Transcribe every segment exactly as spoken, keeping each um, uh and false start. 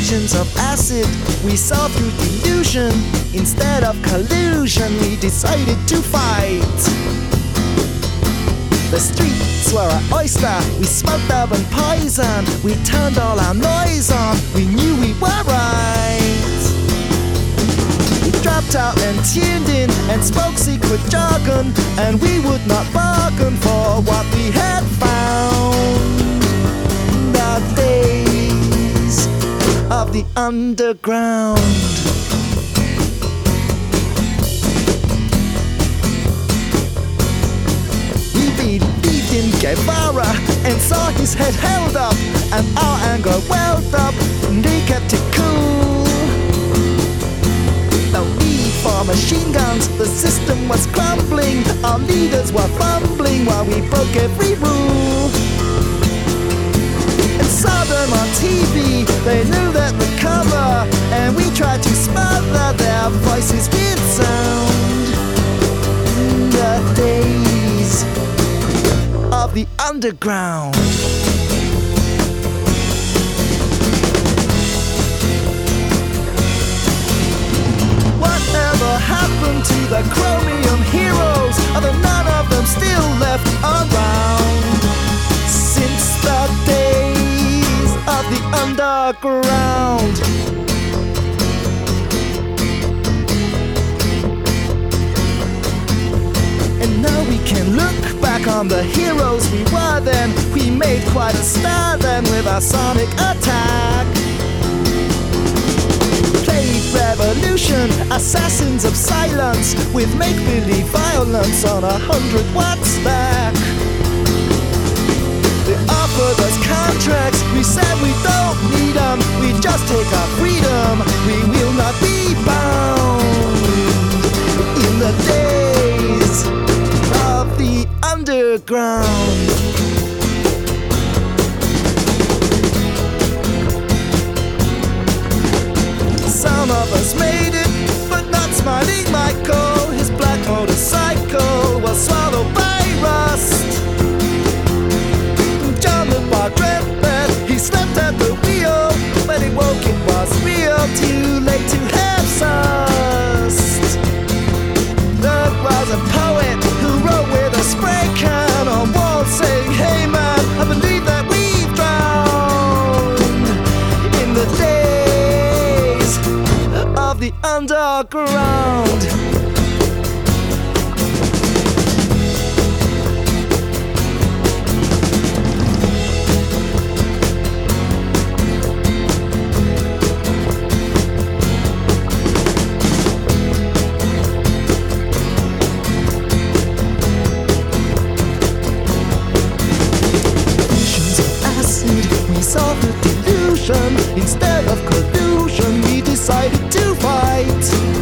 visions of acid we saw through delusion. Instead of collusion, we decided to fight. The streets were our oyster, we smoked up and poison. We turned all our noise on, we knew we were right. We dropped out and tuned in and spoke secret jargon, and we would not bargain for what we had found. The days of the underground. Believed in Guevara and saw his head held up, and our anger welled up, and they kept it cool. No need for machine guns, the system was crumbling. Our leaders were fumbling while we broke every rule. And saw them on T V, they knew that we'd cover, and we tried to smother their voices with sound. The days of the underground. Whatever happened to the chromium heroes? Are there none of them still left around? Since the days of the underground. And now we can look back on the heroes we were then. We made quite a star then with our sonic attack. Played revolution, assassins of silence, with make-believe violence on a hundred watt stack. They offered us contracts, we said we don't need them. We just take our freedom, we will not be bound. In the days of the underground. Some of us made it, but not Smiling Michael. His black motorcycle was swallowed by rust. John the bar dreamt that he slept at the wheel. When he woke it was real, too late to have sussed. There was a poet who wrote with a spray can on walls saying, hey man, I believe that we've drowned in the days of the underground. We saw the delusion. Instead of collusion, we decided to fight.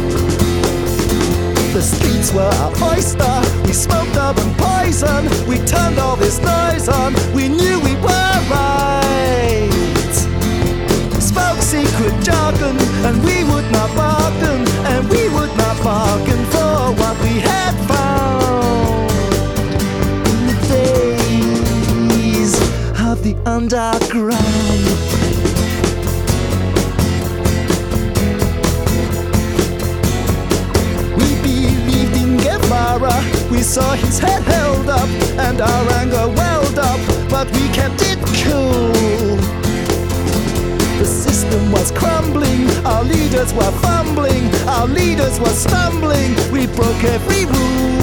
The streets were our oyster, we smoked up and poison. We turned all this noise on, we knew we were right. Spoke secret jargon, and we would not bargain, and we would not bargain for what we had found. In the days of the underground. We believed in Guevara, we saw his head held up, and our anger welled up, but we kept it cool. The system was crumbling, our leaders were fumbling, our leaders were stumbling, we broke every rule.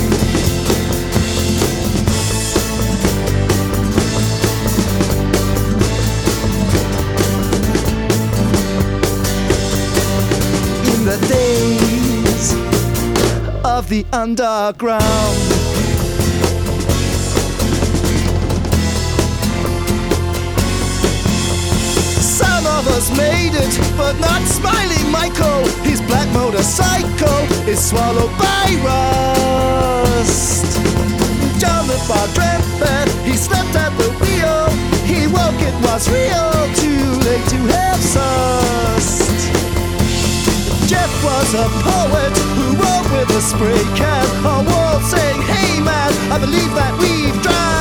The days of the underground. Some of us made it, but not Smiling Michael. His black motorcycle is swallowed by rust. John the bar dreamt that he slept at the wheel. He woke, it was real, too late to have sussed. Jeff was a poet who wrote with a spray can on walls saying, hey man, I believe that we've drowned.